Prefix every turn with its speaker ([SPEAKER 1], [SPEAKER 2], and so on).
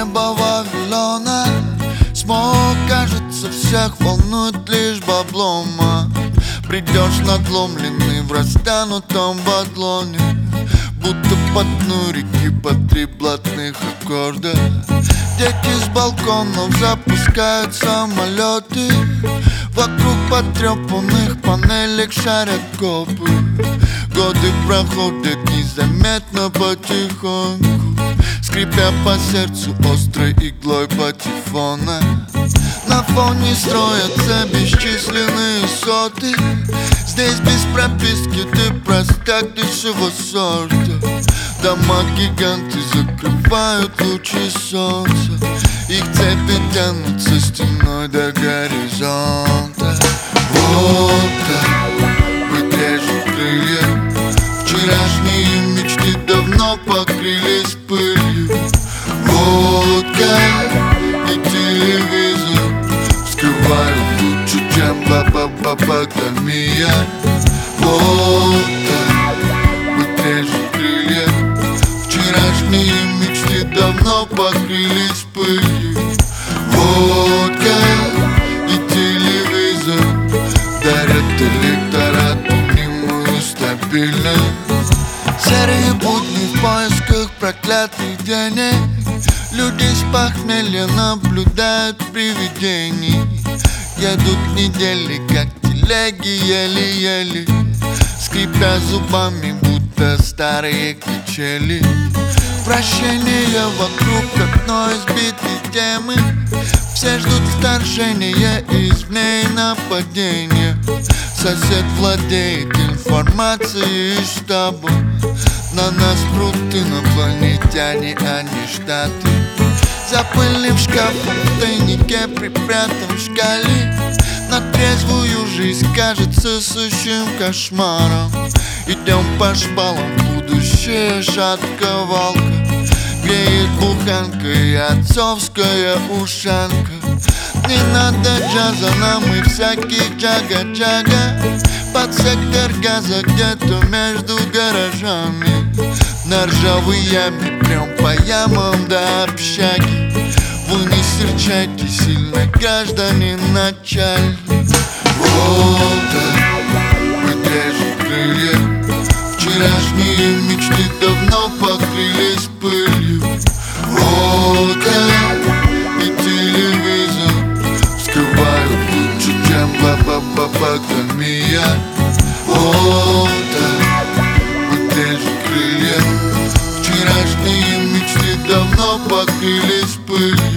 [SPEAKER 1] небо Вавилона. Смог, кажется, всех волнует лишь баблома. Придешь надломленный в растянутом бадлоне, будто по дну реки по 3 блатных аккорда. Дети с балконов запускают самолеты, вокруг потрепанных панелек шарят копы. Годы проходят незаметно потихоньку, скрипя по сердцу острой иглой патефона. На фоне строятся бесчисленные соты. Здесь без прописки ты простак дешевого сорта. Дома-гиганты закрывают лучи солнца, их цепи тянутся стеной до горизонта. Вот так вытряжут крылья, вчерашние мечты давно покрылись пылью. Водка и телевизор скрывают лучше, чем баба-баба-томия. Вот так вытряжут крылья, вчерашние мечты давно покрылись пылью. Водка и телевизор дарят электорату мнимую стабильность. Серые будни в поисках проклятых денег, люди с похмелья наблюдают привидений. Едут недели, как телеги, еле-еле, скрипя зубами, будто старые качели. Прощение вокруг одной избитой темы, все ждут вторжения извне и нападения. Сосед владеет информацией из штаба, на нас прут инопланетяне, а не Штаты. За пыльным шкафом в тайнике припрятан в шкале, на трезвую жизнь кажется сущим кошмаром. Идем по шпалам, будущее шатковалка, греет буханка и отцовская ушанка. Не надо джаза, нам и всякий джага-джага. Под сектор газа где-то между гаражами, на ржавой яме прям по ямам до общаги. Вы не серчайте сильно, граждане начальник. Вот так вытряжут крылья, вчерашние мечты давно покрылись пылью. Водка и телевизор скрывают лучше, чем баба-баба-томия. Вот так вытряжут крылья, вчерашние мечты давно покрылись пылью.